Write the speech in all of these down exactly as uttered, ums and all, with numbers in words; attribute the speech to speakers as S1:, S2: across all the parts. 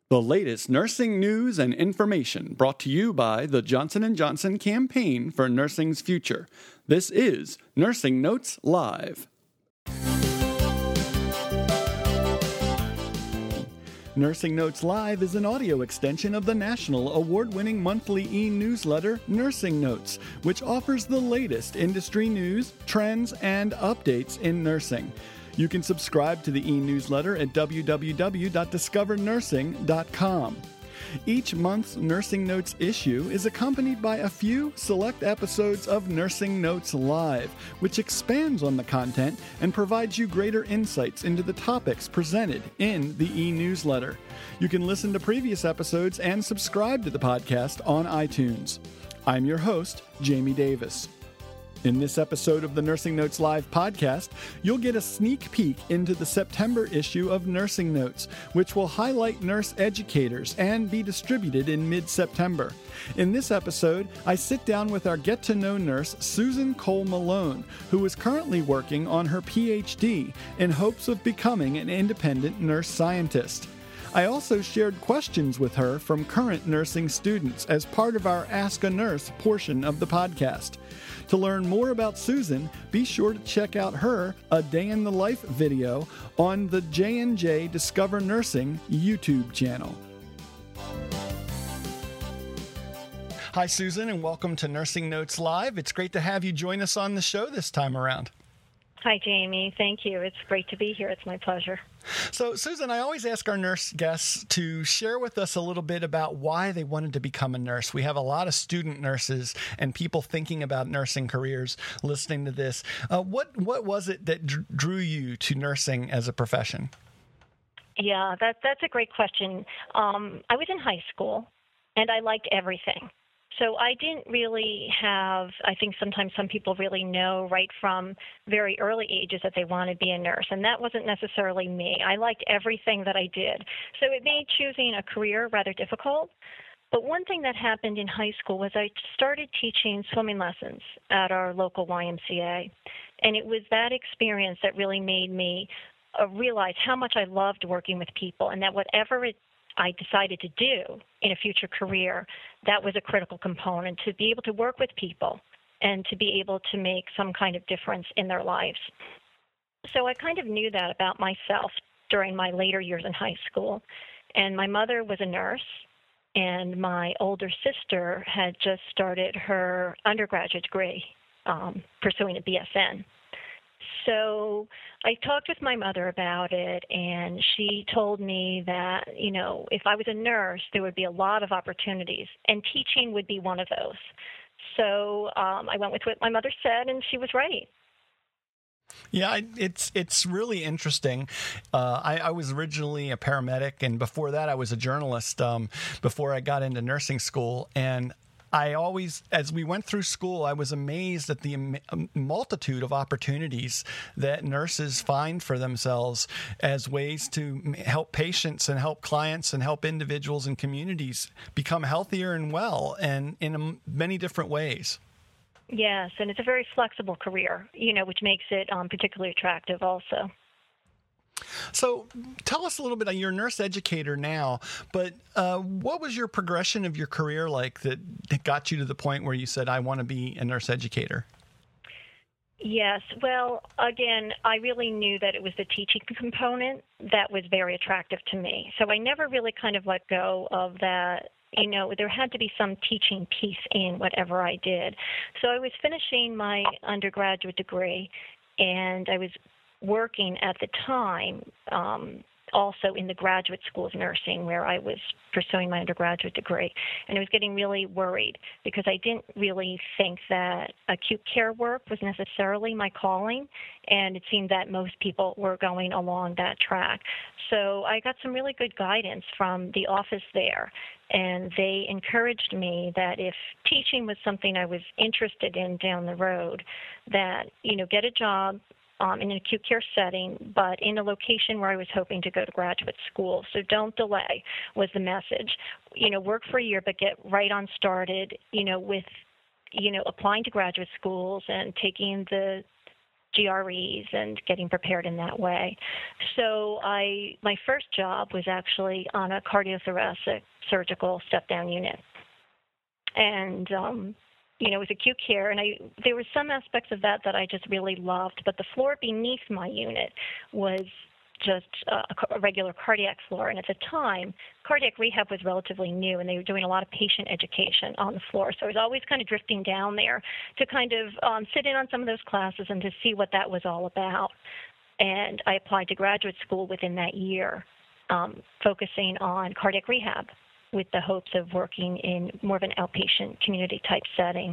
S1: The latest nursing news and information brought to you by the Johnson and Johnson Campaign for Nursing's Future. This is Nursing Notes Live. Nursing Notes Live is an audio extension of the national award-winning monthly e-newsletter Nursing Notes, which offers the latest industry news, trends, and updates in nursing. You can subscribe to the e-newsletter at w w w dot discover nursing dot com. Each month's Nursing Notes issue is accompanied by a few select episodes of Nursing Notes Live, which expands on the content and provides you greater insights into the topics presented in the e-newsletter. You can listen to previous episodes and subscribe to the podcast on iTunes. I'm your host, Jamie Davis. In this episode of the Nursing Notes Live podcast, you'll get a sneak peek into the September issue of Nursing Notes, which will highlight nurse educators and be distributed in mid-September. In this episode, I sit down with our get-to-know nurse, Susan Cole Malone, who is currently working on her P H D in hopes of becoming an independent nurse scientist. I also shared questions with her from current nursing students as part of our Ask a Nurse portion of the podcast. To learn more about Susan, be sure to check out her A Day in the Life video on the J and J Discover Nursing YouTube channel. Hi, Susan, and welcome to Nursing Notes Live. It's great to have you join us on the show this time around.
S2: Hi, Jamie. Thank you. It's great to be here. It's my pleasure.
S1: So, Susan, I always ask our nurse guests to share with us a little bit about why they wanted to become a nurse. We have a lot of student nurses and people thinking about nursing careers listening to this. Uh, what what was it that d- drew you to nursing as a profession?
S2: Yeah, that that's a great question. Um, I was in high school, and I liked everything. So I didn't really have, I think sometimes some people really know right from very early ages that they want to be a nurse, and that wasn't necessarily me. I liked everything that I did. So it made choosing a career rather difficult. But one thing that happened in high school was I started teaching swimming lessons at our local Y M C A, and it was that experience that really made me uh, realize how much I loved working with people, and that whatever it I decided to do in a future career, that was a critical component, to be able to work with people and to be able to make some kind of difference in their lives. So I kind of knew that about myself during my later years in high school. And my mother was a nurse, and my older sister had just started her undergraduate degree, um, pursuing a B S N. So I talked with my mother about it, and she told me that, you know, if I was a nurse, there would be a lot of opportunities, and teaching would be one of those. So um, I went with what my mother said, and she was right.
S1: Yeah, it's it's really interesting. Uh, I, I was originally a paramedic, and before that I was a journalist um, before I got into nursing school, and I always, as we went through school, I was amazed at the multitude of opportunities that nurses find for themselves as ways to help patients and help clients and help individuals and communities become healthier and well, and in many different ways.
S2: Yes, and it's a very flexible career, you know, which makes it um, particularly attractive also.
S1: So tell us a little bit, you're a nurse educator now, but uh, what was your progression of your career like that, that got you to the point where you said, I want to be a nurse educator?
S2: Yes. Well, again, I really knew that it was the teaching component that was very attractive to me. So I never really kind of let go of that. You know, there had to be some teaching piece in whatever I did. So I was finishing my undergraduate degree, and I was working at the time um, also in the graduate school of nursing where I was pursuing my undergraduate degree. And I was getting really worried because I didn't really think that acute care work was necessarily my calling, and it seemed that most people were going along that track. So I got some really good guidance from the office there, and they encouraged me that if teaching was something I was interested in down the road, that, you know, get a job Um, in an acute care setting, but in a location where I was hoping to go to graduate school. So don't delay was the message. You know, work for a year, but get right on started, you know, with, you know, applying to graduate schools and taking the G R Es and getting prepared in that way. So I, my first job was actually on a cardiothoracic surgical step-down unit. And, um, you know, it was acute care, and I, there were some aspects of that that I just really loved, but the floor beneath my unit was just uh, a regular cardiac floor. And at the time, cardiac rehab was relatively new, and they were doing a lot of patient education on the floor. So I was always kind of drifting down there to kind of um, sit in on some of those classes and to see what that was all about. And I applied to graduate school within that year, um, focusing on cardiac rehab with the hopes of working in more of an outpatient community-type setting.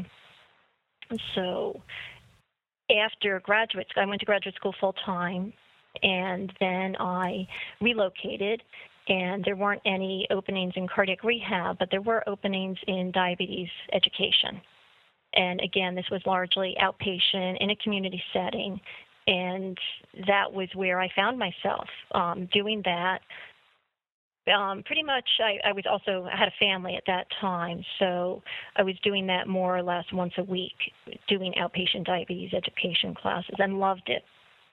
S2: So after graduate school, I went to graduate school full-time, and then I relocated, and there weren't any openings in cardiac rehab, but there were openings in diabetes education. And again, this was largely outpatient in a community setting, and that was where I found myself um, doing that. Um, pretty much, I, I was also I had a family at that time, so I was doing that more or less once a week, doing outpatient diabetes education classes, and loved it.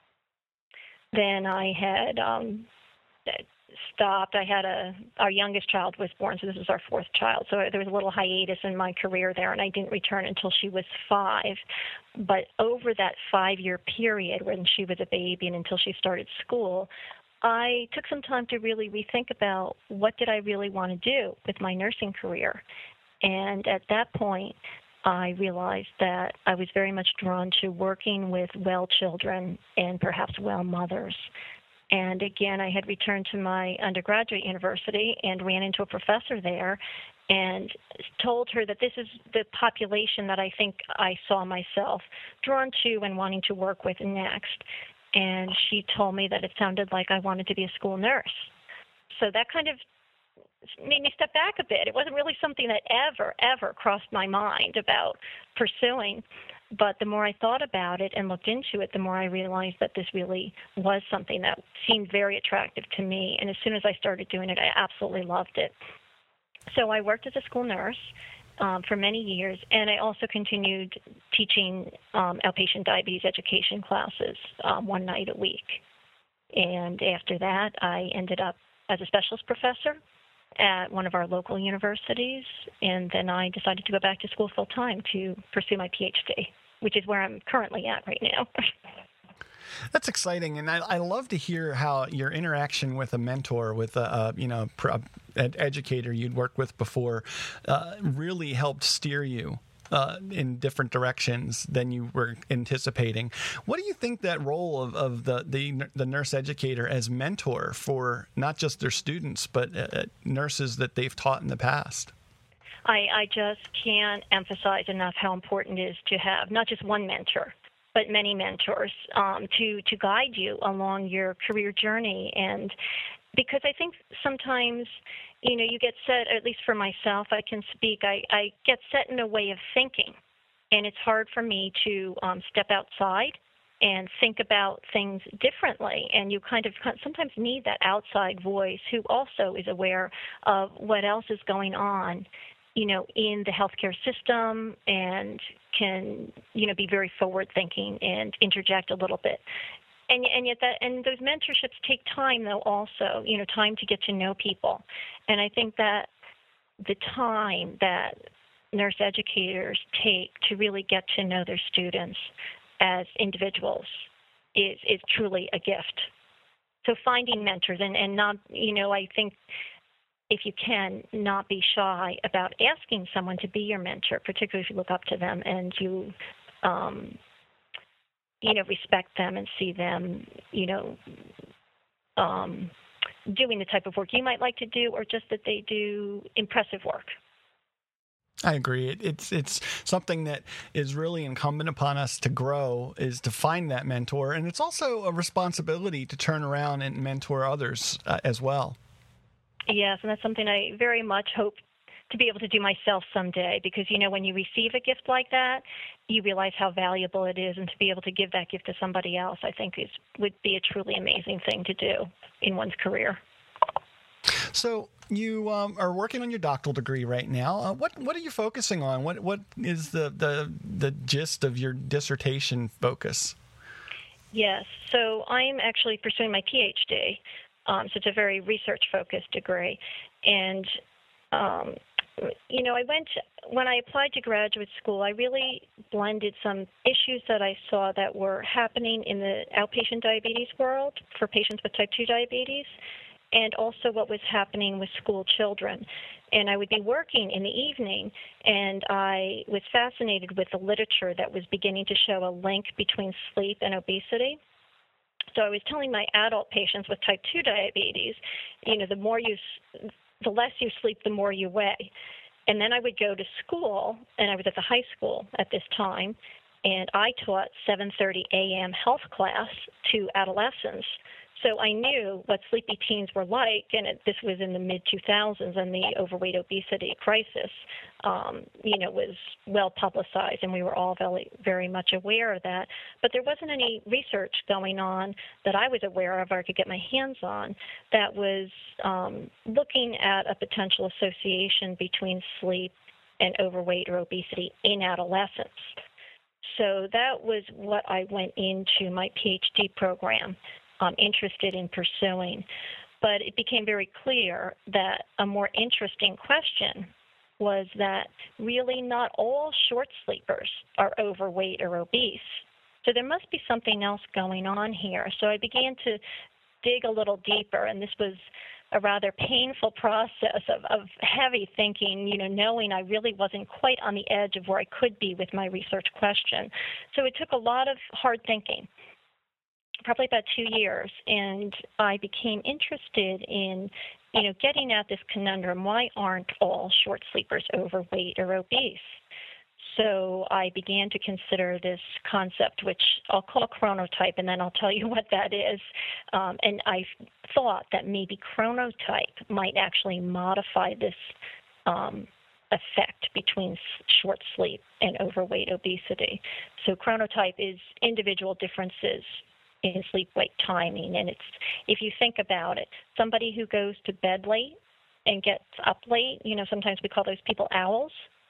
S2: Then I had um, stopped. I had a our youngest child was born, so this was our fourth child. So there was a little hiatus in my career there, and I didn't return until she was five. But over that five-year period when she was a baby and until she started school, I took some time to really rethink about what did I really want to do with my nursing career. And at that point, I realized that I was very much drawn to working with well children and perhaps well mothers. And again, I had returned to my undergraduate university and ran into a professor there and told her that this is the population that I think I saw myself drawn to and wanting to work with next. And she told me that it sounded like I wanted to be a school nurse. So that kind of made me step back a bit. It wasn't really something that ever, ever crossed my mind about pursuing. But the more I thought about it and looked into it, the more I realized that this really was something that seemed very attractive to me. And as soon as I started doing it, I absolutely loved it. So I worked as a school nurse um, for many years, and I also continued teaching um, outpatient diabetes education classes um, one night a week. And after that, I ended up as a specialist professor at one of our local universities, and then I decided to go back to school full-time to pursue my P H D, which is where I'm currently at right now.
S1: That's exciting, and I, I love to hear how your interaction with a mentor, with a, a you know pro, ed, educator you'd worked with before, uh, really helped steer you uh, in different directions than you were anticipating. What do you think that role of, of the, the the nurse educator as mentor for not just their students, but uh, nurses that they've taught in the past?
S2: I, I just can't emphasize enough how important it is to have not just one mentor, but many mentors um, to, to guide you along your career journey. And because I think sometimes, you know, you get set, at least for myself, I can speak, I, I get set in a way of thinking. And it's hard for me to um, step outside and think about things differently. And you kind of sometimes need that outside voice who also is aware of what else is going on, you know, in the healthcare system and can, you know, be very forward-thinking and interject a little bit. And, and yet that, and those mentorships take time, though, also, you know, time to get to know people. And I think that the time that nurse educators take to really get to know their students as individuals is, is truly a gift. So finding mentors and, and not, you know, I think if you can, not be shy about asking someone to be your mentor, particularly if you look up to them and you, um, you know, respect them and see them, you know, um, doing the type of work you might like to do, or just that they do impressive work.
S1: I agree. It, it's it's something that is really incumbent upon us to grow, is to find that mentor. And it's also a responsibility to turn around and mentor others uh, as well.
S2: Yes, and that's something I very much hope to be able to do myself someday, because, you know, when you receive a gift like that, you realize how valuable it is, and to be able to give that gift to somebody else, I think is would be a truly amazing thing to do in one's career.
S1: So you um, are working on your doctoral degree right now. Uh, what what are you focusing on? What what is the, the the gist of your dissertation focus?
S2: Yes. So I'm actually pursuing my PhD. Um, so it's a very research-focused degree. And, um, you know, I went, when I applied to graduate school, I really blended some issues that I saw that were happening in the outpatient diabetes world for patients with type two diabetes, and also what was happening with school children. And I would be working in the evening, and I was fascinated with the literature that was beginning to show a link between sleep and obesity. So I was telling my adult patients with type two diabetes, you know, the more you, the less you sleep, the more you weigh. And then I would go to school, and I was at the high school at this time, and I taught seven thirty a.m. health class to adolescents. So I knew what sleepy teens were like, and it, this was in the mid two thousands, and the overweight obesity crisis, um, you know, was well publicized, and we were all very, very much aware of that. But there wasn't any research going on that I was aware of or I could get my hands on that was um, looking at a potential association between sleep and overweight or obesity in adolescents. So that was what I went into my PhD program Um, interested in pursuing. But it became very clear that a more interesting question was that really not all short sleepers are overweight or obese. So there must be something else going on here. So I began to dig a little deeper, and this was a rather painful process of, of heavy thinking, you know, knowing I really wasn't quite on the edge of where I could be with my research question. So it took a lot of hard thinking, probably about two years, and I became interested in, you know, getting at this conundrum, why aren't all short sleepers overweight or obese? So I began to consider this concept, which I'll call chronotype, and then I'll tell you what that is. Um, and I thought that maybe chronotype might actually modify this um, effect between short sleep and overweight obesity. So chronotype is individual differences in sleep-wake timing. And it's, if you think about it, somebody who goes to bed late and gets up late, you know, sometimes we call those people owls.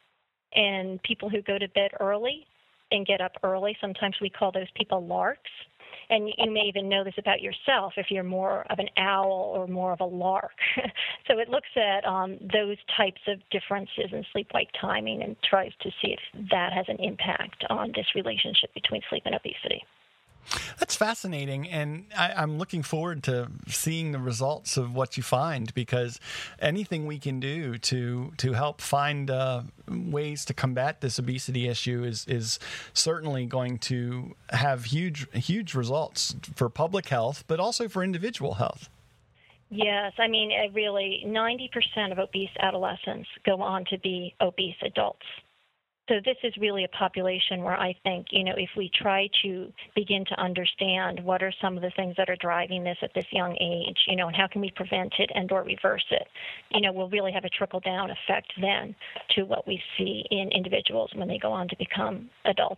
S2: And people who go to bed early and get up early, sometimes we call those people larks. And you may even know this about yourself if you're more of an owl or more of a lark. So it looks at um, those types of differences in sleep-wake timing and tries to see if that has an impact on this relationship between sleep and obesity.
S1: That's fascinating, and I, I'm looking forward to seeing the results of what you find, because anything we can do to to help find uh, ways to combat this obesity issue is is certainly going to have huge huge results for public health, but also for individual health.
S2: Yes, I mean, it really, ninety percent of obese adolescents go on to be obese adults. So this is really a population where I think, you know, if we try to begin to understand what are some of the things that are driving this at this young age, you know, and how can we prevent it and or reverse it, you know, we'll really have a trickle-down effect then to what we see in individuals when they go on to become adults.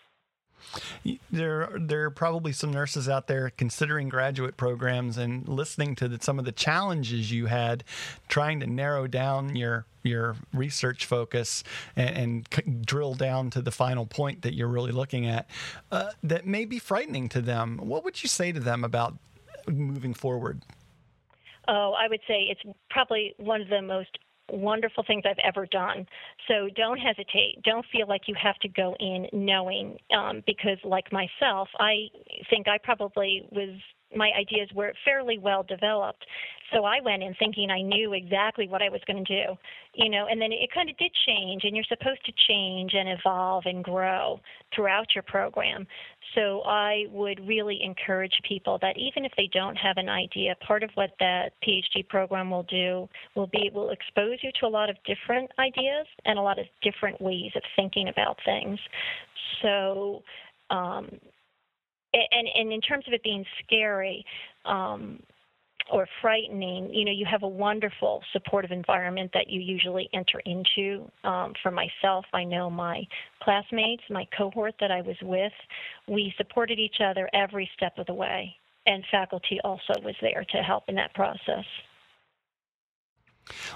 S1: There, there are probably some nurses out there considering graduate programs and listening to the, some of the challenges you had trying to narrow down your your research focus and, and c- drill down to the final point that you're really looking at. Uh, that may be frightening to them. What would you say to them about moving forward?
S2: Oh, I would say it's probably one of the most wonderful things I've ever done. So don't hesitate. Don't feel like you have to go in knowing, um, because like myself, I think I probably was, my ideas were fairly well developed. So I went in thinking I knew exactly what I was going to do, you know, and then it kind of did change, and you're supposed to change and evolve and grow throughout your program. So I would really encourage people that even if they don't have an idea, part of what that PhD program will do will be, will expose you to a lot of different ideas and a lot of different ways of thinking about things. So, um, and, and in terms of it being scary, um, or frightening, you know, you have a wonderful supportive environment that you usually enter into. Um, for myself, I know my classmates, my cohort that I was with, we supported each other every step of the way, and faculty also was there to help in that process.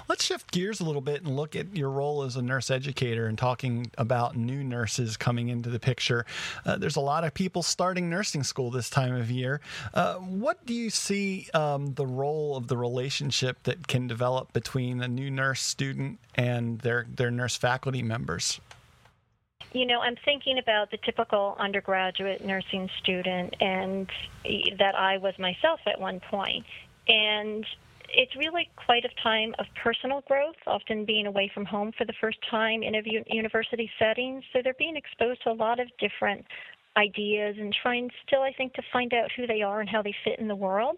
S1: Let's shift gears a little bit and look at your role as a nurse educator and talking about new nurses coming into the picture. Uh, there's a lot of people starting nursing school this time of year. Uh, what do you see um, the role of the relationship that can develop between a new nurse student and their, their nurse faculty members?
S2: You know, I'm thinking about the typical undergraduate nursing student, and that I was myself at one point. And it's really quite a time of personal growth, often being away from home for the first time in a university setting. So they're being exposed to a lot of different ideas and trying still, I think, to find out who they are and how they fit in the world.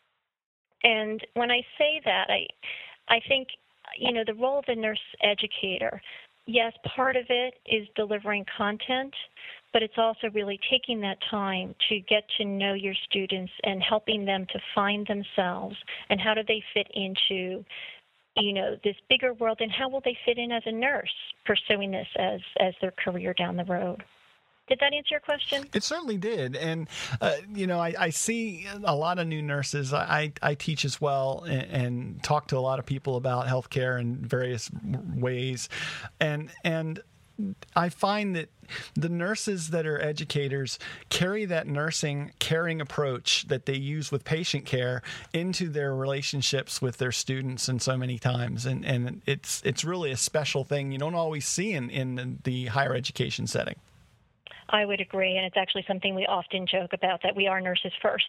S2: And when I say that, I, I think, you know, the role of the nurse educator, yes, part of it is delivering content, but it's also really taking that time to get to know your students and helping them to find themselves and how do they fit into, you know, this bigger world, and how will they fit in as a nurse pursuing this as, as their career down the road. Did that answer your question?
S1: It certainly did. And, uh, you know, I, I see a lot of new nurses. I, I teach as well and, and talk to a lot of people about healthcare in various ways. And, and I find that the nurses that are educators carry that nursing, caring approach that they use with patient care into their relationships with their students and so many times. And, and it's, it's really a special thing you don't always see in, in the higher education setting.
S2: I would agree, and it's actually something we often joke about, that we are nurses first,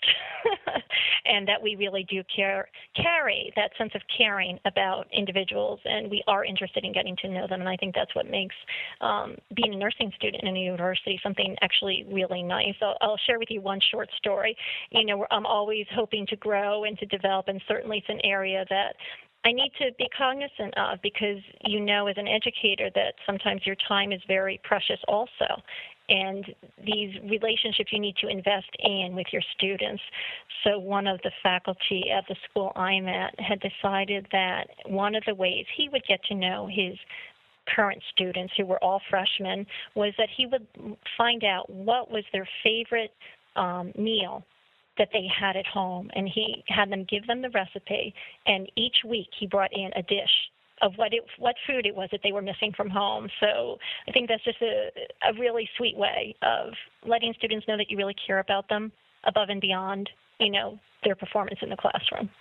S2: and that we really do care, carry that sense of caring about individuals, and we are interested in getting to know them, and I think that's what makes um, being a nursing student in a university something actually really nice. I'll, I'll share with you one short story. You know, I'm always hoping to grow and to develop, and certainly it's an area that I need to be cognizant of, because you know as an educator that sometimes your time is very precious also. And these relationships you need to invest in with your students. So one of the faculty at the school I'm at had decided that one of the ways he would get to know his current students, who were all freshmen, was that he would find out what was their favorite um, meal that they had at home, and he had them give them the recipe, and each week he brought in a dish of what it, what food it was that they were missing from home. So I think that's just a, a really sweet way of letting students know that you really care about them above and beyond, you know, their performance in the classroom.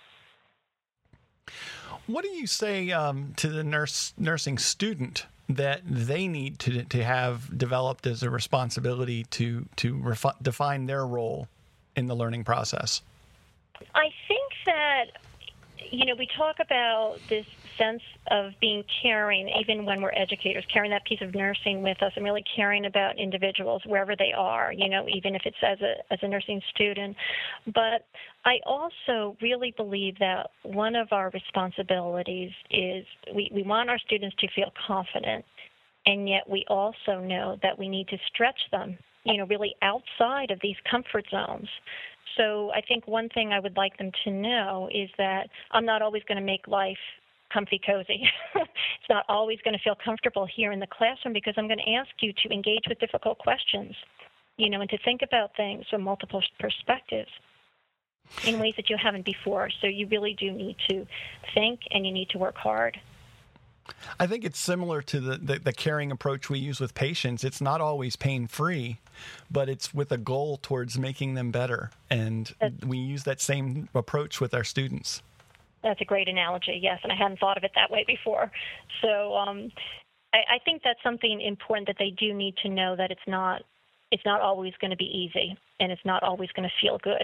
S1: What do you say um, to the nurse nursing student that they need to to have developed as a responsibility to to refi- define their role in the learning process?
S2: I think that, you know, we talk about this sense of being caring, even when we're educators, carrying that piece of nursing with us and really caring about individuals wherever they are, you know, even if it's as a as a nursing student. But I also really believe that one of our responsibilities is we, we want our students to feel confident, and yet we also know that we need to stretch them, you know, really outside of these comfort zones. So I think one thing I would like them to know is that I'm not always going to make life comfy cozy. It's not always going to feel comfortable here in the classroom, because I'm going to ask you to engage with difficult questions, you know, and to think about things from multiple perspectives in ways that you haven't before. So you really do need to think, and you need to work hard.
S1: I think it's similar to the, the, the caring approach we use with patients. It's not always pain-free, but it's with a goal towards making them better. And That's, we use that same approach with our students.
S2: That's a great analogy, yes, and I hadn't thought of it that way before. So um, I, I think that's something important, that they do need to know that it's not it's not always going to be easy, and it's not always going to feel good.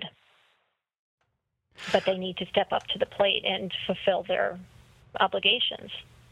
S2: But they need to step up to the plate and fulfill their obligations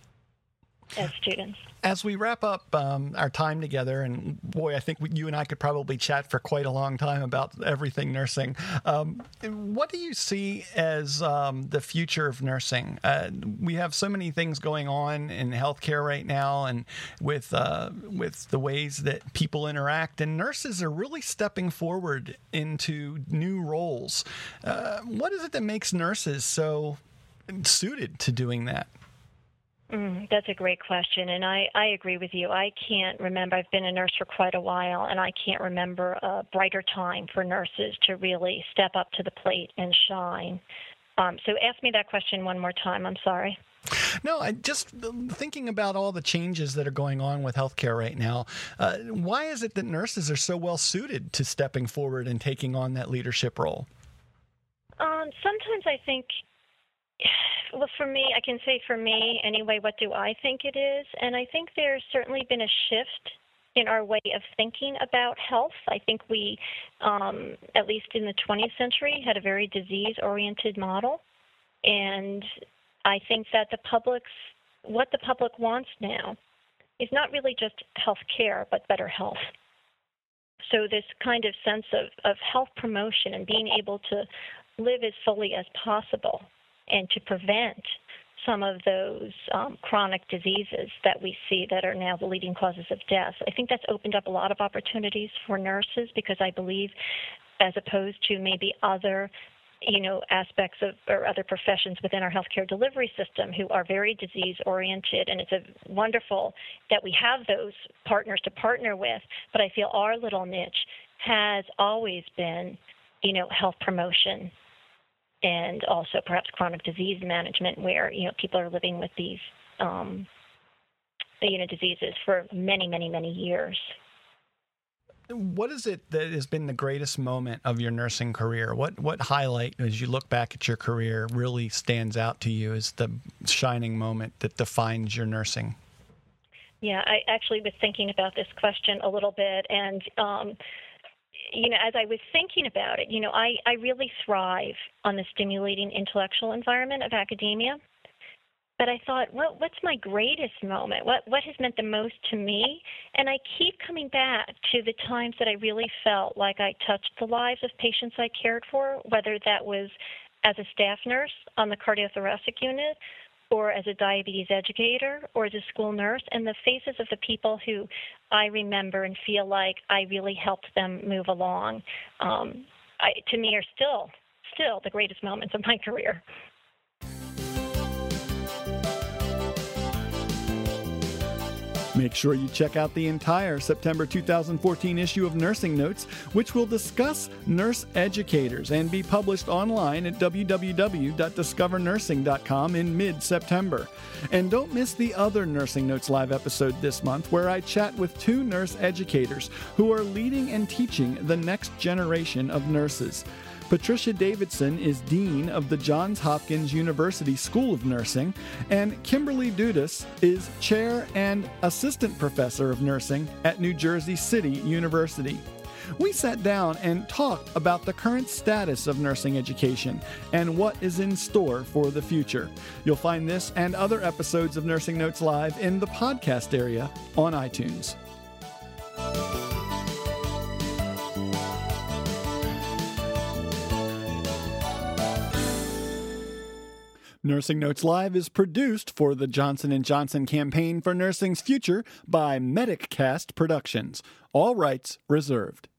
S2: as students.
S1: As we wrap up um, our time together, and boy, I think we, you and I could probably chat for quite a long time about everything nursing. Um, what do you see as um, the future of nursing? Uh, we have so many things going on in healthcare right now, and with uh, with the ways that people interact, and nurses are really stepping forward into new roles. Uh, what is it that makes nurses so suited to doing that?
S2: Mm, that's a great question, and I, I agree with you. I can't remember. I've been a nurse for quite a while, and I can't remember a brighter time for nurses to really step up to the plate and shine. Um, so ask me that question one more time. I'm sorry.
S1: No, I just thinking about all the changes that are going on with healthcare right now. Uh, why is it that nurses are so well suited to stepping forward and taking on that leadership role?
S2: Um, sometimes I think, well, for me, I can say for me anyway, what do I think it is? And I think there's certainly been a shift in our way of thinking about health. I think we, um, at least in the twentieth century, had a very disease-oriented model. And I think that the public's, what the public wants now is not really just health care, but better health. So this kind of sense of, of health promotion and being able to live as fully as possible and to prevent some of those um, chronic diseases that we see that are now the leading causes of death. I think that's opened up a lot of opportunities for nurses because I believe, as opposed to maybe other you know, aspects of or other professions within our healthcare delivery system who are very disease-oriented, and it's a wonderful that we have those partners to partner with, but I feel our little niche has always been, you know, health promotion and also perhaps chronic disease management where, you know, people are living with these, um, you know, diseases for many, many, many years.
S1: What is it that has been the greatest moment of your nursing career? What what highlight, as you look back at your career, really stands out to you as the shining moment that defines your nursing?
S2: Yeah, I actually was thinking about this question a little bit, and um, you know, as I was thinking about it, you know, I, I really thrive on the stimulating intellectual environment of academia. But I thought, what, what's my greatest moment? What, what has meant the most to me? And I keep coming back to the times that I really felt like I touched the lives of patients I cared for, whether that was as a staff nurse on the cardiothoracic unit or as a diabetes educator or as a school nurse, and the faces of the people who I remember and feel like I really helped them move along, um, I, to me are still, still the greatest moments of my career.
S1: Make sure you check out the entire September two thousand fourteen issue of Nursing Notes, which will discuss nurse educators and be published online at w w w dot discover nursing dot com in mid-September. And don't miss the other Nursing Notes Live episode this month, where I chat with two nurse educators who are leading and teaching the next generation of nurses. Patricia Davidson is Dean of the Johns Hopkins University School of Nursing, and Kimberly Dudas is Chair and Assistant Professor of Nursing at New Jersey City University. We sat down and talked about the current status of nursing education and what is in store for the future. You'll find this and other episodes of Nursing Notes Live in the podcast area on iTunes. Nursing Notes Live is produced for the Johnson and Johnson Campaign for Nursing's Future by MedicCast Productions. All rights reserved.